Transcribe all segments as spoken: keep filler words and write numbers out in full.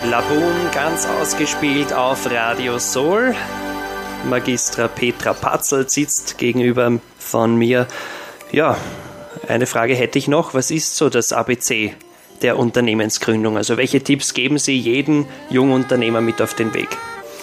Laboon ganz ausgespielt auf Radio Soul. Magistra Petra Patzelt sitzt gegenüber von mir. Ja, eine Frage hätte ich noch. Was ist so das A B C der Unternehmensgründung? Also welche Tipps geben Sie jedem Jungunternehmer mit auf den Weg?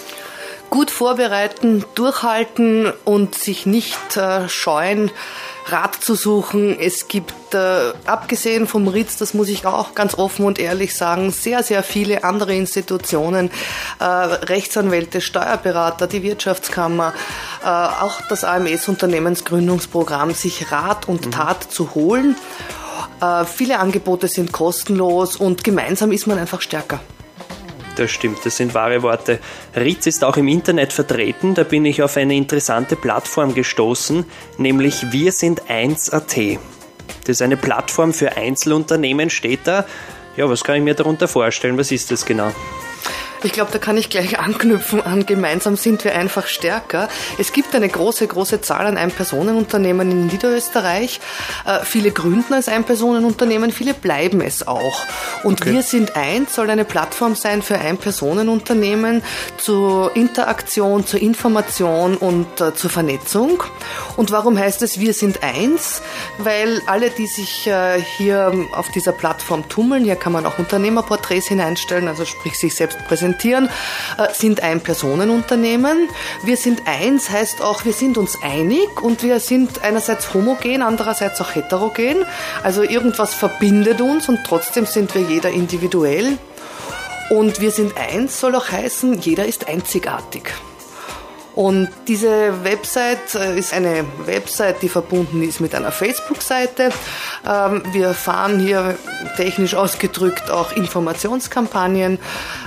Gut vorbereiten, durchhalten und sich nicht äh, scheuen, Rat zu suchen. Es gibt, äh, abgesehen vom Ritz, das muss ich auch ganz offen und ehrlich sagen, sehr, sehr viele andere Institutionen, äh, Rechtsanwälte, Steuerberater, die Wirtschaftskammer, äh, auch das A M S-Unternehmensgründungsprogramm, sich Rat und Tat mhm. zu holen. Äh, viele Angebote sind kostenlos und gemeinsam ist man einfach stärker. Das stimmt, das sind wahre Worte. Ritz ist auch im Internet vertreten, da bin ich auf eine interessante Plattform gestoßen, nämlich wir sind eins punkt a t. Das ist eine Plattform für Einzelunternehmen, steht da. Ja, was kann ich mir darunter vorstellen? Was ist das genau? Ich glaube, da kann ich gleich anknüpfen an gemeinsam sind wir einfach stärker. Es gibt eine große, große Zahl an Ein-Personen-Unternehmen in Niederösterreich. Äh, viele gründen als Ein-Personen-Unternehmen, viele bleiben es auch. Und okay. Wir sind eins soll eine Plattform sein für Ein-Personen-Unternehmen zur Interaktion, zur Information und äh, zur Vernetzung. Und warum heißt es wir sind eins? Weil alle, die sich äh, hier auf dieser Plattform tummeln, hier kann man auch Unternehmerporträts hineinstellen, also sprich sich selbst präsentieren, sind Ein-Personen-Unternehmen. Wir sind eins, heißt auch, wir sind uns einig und wir sind einerseits homogen, andererseits auch heterogen. Also irgendwas verbindet uns und trotzdem sind wir jeder individuell. Und wir sind eins soll auch heißen, jeder ist einzigartig. Und diese Website ist eine Website, die verbunden ist mit einer Facebook-Seite. Wir fahren hier technisch ausgedrückt auch Informationskampagnen,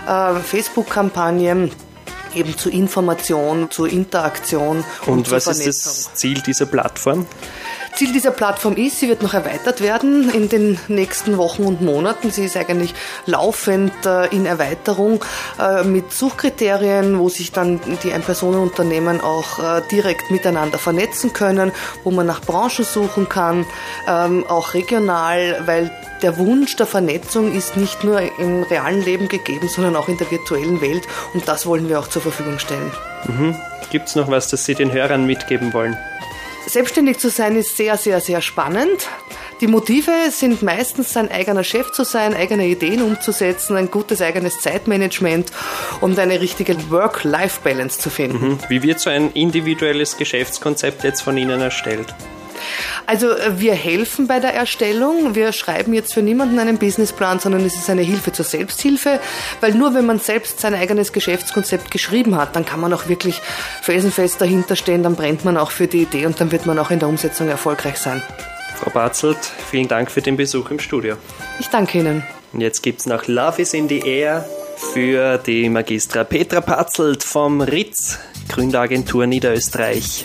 Facebook-Kampagnen, eben zur Information, zur Interaktion und, und zur was Vernetzung. Ist das Ziel dieser Plattform? Ziel dieser Plattform ist, sie wird noch erweitert werden in den nächsten Wochen und Monaten. Sie ist eigentlich laufend äh, in Erweiterung äh, mit Suchkriterien, wo sich dann die Ein-Personen-Unternehmen auch äh, direkt miteinander vernetzen können, wo man nach Branchen suchen kann, ähm, auch regional, weil der Wunsch der Vernetzung ist nicht nur im realen Leben gegeben, sondern auch in der virtuellen Welt und das wollen wir auch zur Verfügung stellen. Mhm. Gibt es noch was, das Sie den Hörern mitgeben wollen? Selbstständig zu sein ist sehr, sehr, sehr spannend. Die Motive sind meistens, sein eigener Chef zu sein, eigene Ideen umzusetzen, ein gutes eigenes Zeitmanagement und eine richtige Work-Life-Balance zu finden. Mhm. Wie wird so ein individuelles Geschäftskonzept jetzt von Ihnen erstellt? Also wir helfen bei der Erstellung. Wir schreiben jetzt für niemanden einen Businessplan, sondern es ist eine Hilfe zur Selbsthilfe, weil nur wenn man selbst sein eigenes Geschäftskonzept geschrieben hat, dann kann man auch wirklich felsenfest dahinter stehen, dann brennt man auch für die Idee und dann wird man auch in der Umsetzung erfolgreich sein. Frau Patzelt, vielen Dank für den Besuch im Studio. Ich danke Ihnen. Und jetzt gibt's noch Love is in the Air für die Magistra Petra Patzelt vom Ritz, Gründeragentur Niederösterreich.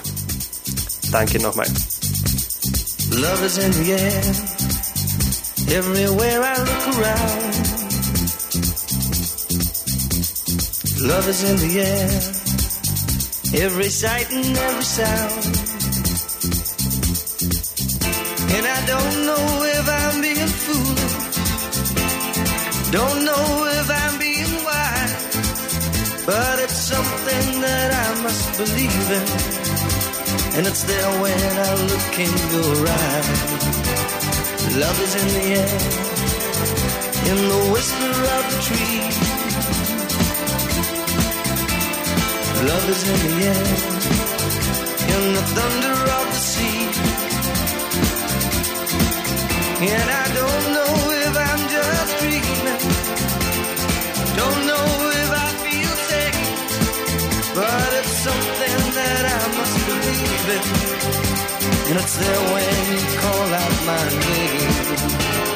Danke nochmal. Love is in the air, everywhere I look around. Love is in the air, every sight and every sound. And I don't know if I'm being foolish, don't know if I'm being wise, but it's something that I must believe in. And it's there when I look in your eyes. Love is in the air, in the whisper of the trees. Love is in the air, in the thunder of the sea. And I don't know if I'm just dreaming, don't know if I feel safe, but it's something that I must believe in, and it's there when you call out my name.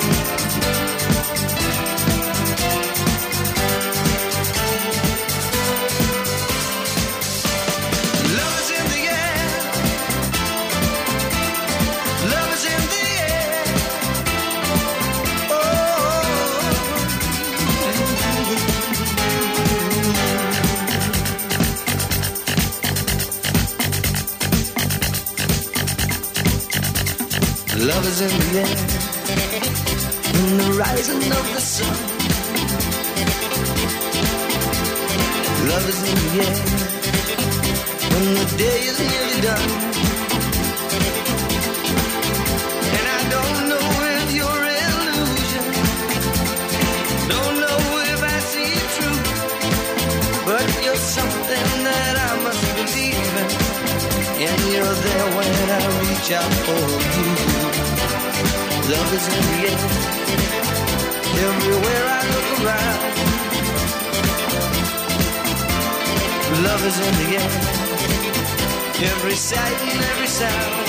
Love is in the air, love is in the air, oh. Love is in the air, in the rising of the sun. Love is in the air when the day is nearly done. And I don't know if you're illusion, don't know if I see it true, but you're something that I must believe in, and you're there when I reach out for you. Love is in the air everywhere I look around. Love is in the air, every sight and every sound.